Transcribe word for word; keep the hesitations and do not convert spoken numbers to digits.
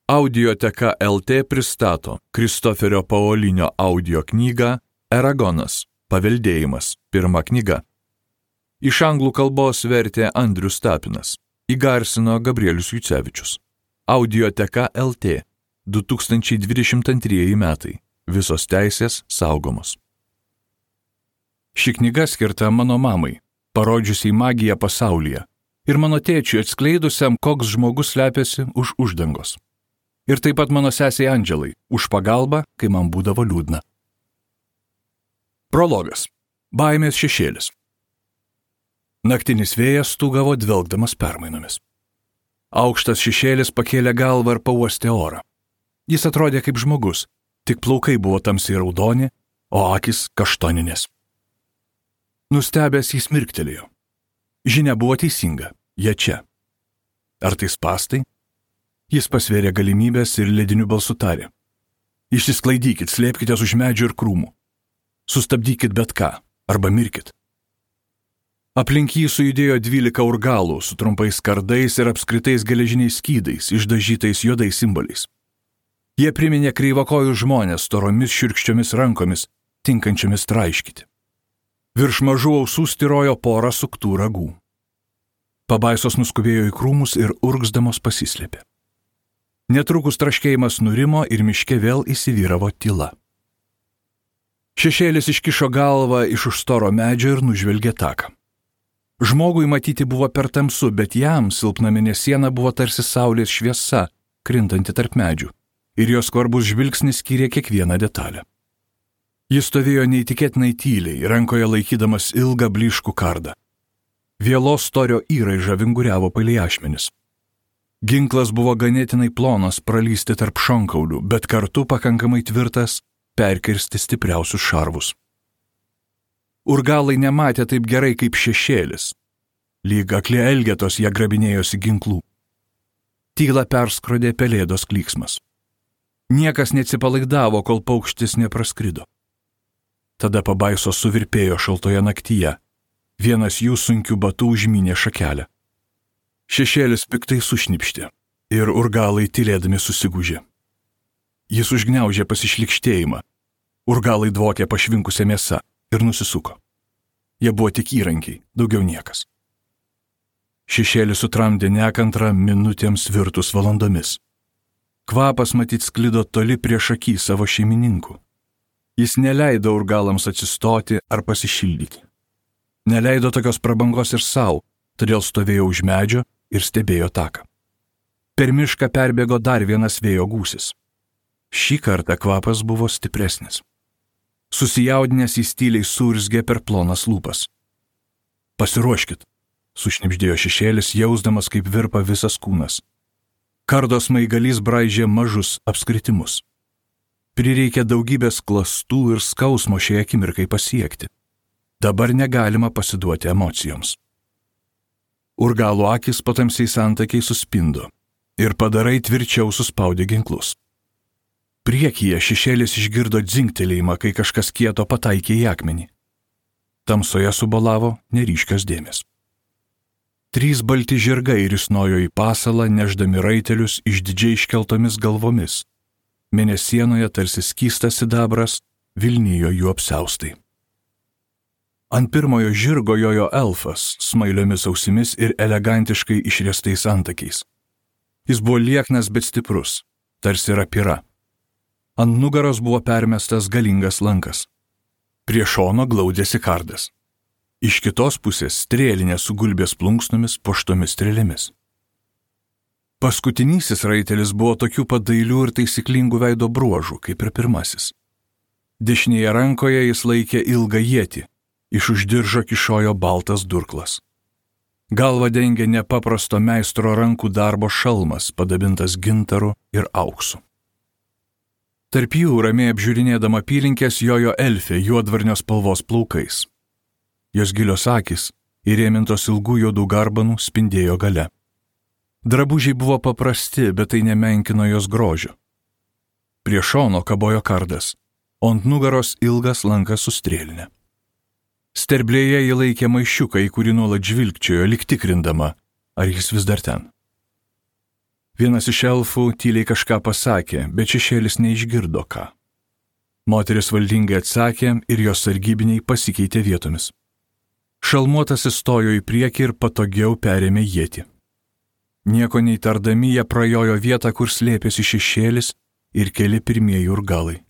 Audioteka L T pristato Kristoferio Paolinio audio knygą Eragonas – Paveldėjimas, pirma knyga. Iš anglų kalbos vertė Andrius Tapinas, įgarsino Gabrielius Jucevičius. Audioteka L T, du tūkstančiai dvidešimt antrieji metai, visos teisės saugomos. Ši knyga skirta mano mamai, parodžiusiai magiją pasaulyje, ir mano tėčiui atskleidusiam, koks žmogus slepiasi už uždangos. Ir taip pat mano sesiai Andželai, už pagalbą, kai man būdavo liūdna. Prologas. Baimės šešėlis. Naktinis vėjas stūgavo dvelgdamas permainomis. Aukštas šešėlis pakėlė galvą ir pauostė orą. Jis atrodė kaip žmogus, tik plaukai buvo tamsiai raudoni, o akis kaštoninės. Nustebęs jis mirktelėjo. Žinia buvo teisinga, jie čia. Ar tai spąstai? Jis pasvėrė galimybės ir lediniu balsu tarė. Išsisklaidykit, slėpkitės už medžių ir krūmų. Sustabdykit bet ką, arba mirkit. Aplink jį sujudėjo dvylika urgalų su trumpais kardais ir apskritais geležiniais skydais, išdažytais juodais simboliais. Jie priminė kreivakojų žmonės storomis šiurkščiomis rankomis, tinkančiomis traiškyti. Virš mažų ausų styrojo porą suktų ragų. Pabaisos nuskubėjo į krūmus ir urgzdamos pasislėpė. Netrukus traškėjimas nurimo ir miške vėl įsivyravo tyla. Šešėlis iškišo galvą iš už storo medžio ir nužvelgė taką. Žmogui matyti buvo per tamsu, bet jam silpnaminė siena buvo tarsi saulės šviesa, krintanti tarp medžių, ir jos skvarbus žvilgsnis skyrė kiekvieną detalę. Jis stovėjo neįtikėtinai tyliai, rankoje laikydamas ilgą blyškų kardą. Vielos storio įraiža vinguriavo palei ašmenis. Ginklas buvo ganėtinai plonas pralysti tarp šonkaulių, bet kartu pakankamai tvirtas perkirsti stipriausius šarvus. Urgalai nematė taip gerai kaip šešėlis. Lyg akli elgetos jie grabinėjosi ginklų. Tylą perskrodė pelėdos klyksmas. Niekas neatsipalaidavo, kol paukštis nepraskrido. Tada pabaisos suvirpėjo šaltoje naktyje. Vienas jų sunkių batų užmynė šakelę. Šešėlis piktai sušnipštė ir urgalai tylėdami susigūžė. Jis užgniaužė pasišlikštėjimą. Urgalai dvokė pašvinkusią mėsą ir nusisuko. Jie buvo tik įrankiai, daugiau niekas. Šešėlis sutramdė nekantrą minutėms virtus valandomis. Kvapas matyt sklido toli prieš akį savo šeimininkų. Jis neleido urgalams atsistoti ar pasišildyti. Neleido tokios prabangos ir savo, todėl stovėjo už medžio ir stebėjo taką. Per mišką perbėgo dar vienas vėjo gūsis. Šį kartą kvapas buvo stipresnis. Susijaudinęs jis tyliai surzgė per plonas lūpas. Pasiruoškit, sušnibždėjo šešėlis, jausdamas kaip virpa visas kūnas. Kardo smaigalys braižė mažus apskritimus. Prireikė daugybės klastų ir skausmo šiai akimirkai pasiekti. Dabar negalima pasiduoti emocijoms. Urgalų akis po tamsiais antakiai suspindo ir padarai tvirčiau suspaudė ginklus. Priekyje šešėlis išgirdo dzingtelėjimą, kai kažkas kieto pataikė į akmenį. Tamsoje subolavo neryškios dėmės. Trys balti žirgai risnojo į pasalą, neždami raitelius išdidžiai iškeltomis galvomis. Mėnesienoje tarsi skystas sidabras vilnijo jų apsiaustai. Ant pirmojo žirgo jojo elfas, smailiomis ausimis ir elegantiškai išriestais antakiais. Jis buvo lieknas, bet stiprus, tarsi rapira. Ant nugaros buvo permestas galingas lankas. Prie šono glaudėsi kardas. Iš kitos pusės strėlinė su gulbės plunksnomis puoštomis strėlėmis. Paskutinysis raitelis buvo tokių pat dailių ir taisyklingų veido bruožų, kaip ir pirmasis. Dešinėje rankoje jis laikė ilgą ietį. Iš už diržo kišojo baltas durklas. Galvą dengė nepaprasto meistro rankų darbo šalmas, padabintas gintaru ir auksu. Tarp jų, ramiai apžiūrinėdama apylinkės, jojo elfė juodvarnio spalvos plaukais. Jos gilios akys, įrėmintos ilgų juodų garbanų, spindėjo gale. Drabužiai buvo paprasti, bet tai nemenkino jos grožio. Prie šono kabojo kardas, o ant nugaros ilgas lankas su strėline. Sterblėje jį laikė maišiuką, į kurį nuolat žvilgčiojo, lyg tikrindama, ar jis vis dar ten. Vienas iš elfų tyliai kažką pasakė, bet šešėlis neišgirdo ką. Moteris valdingai atsakė ir jos sargybiniai pasikeitė vietomis. Šalmuotasis stojo į priekį ir patogiau perėmė ietį. Nieko neįtardami jie prajojo vietą, kur slėpėsi šešėlis ir keli pirmieji urgalai.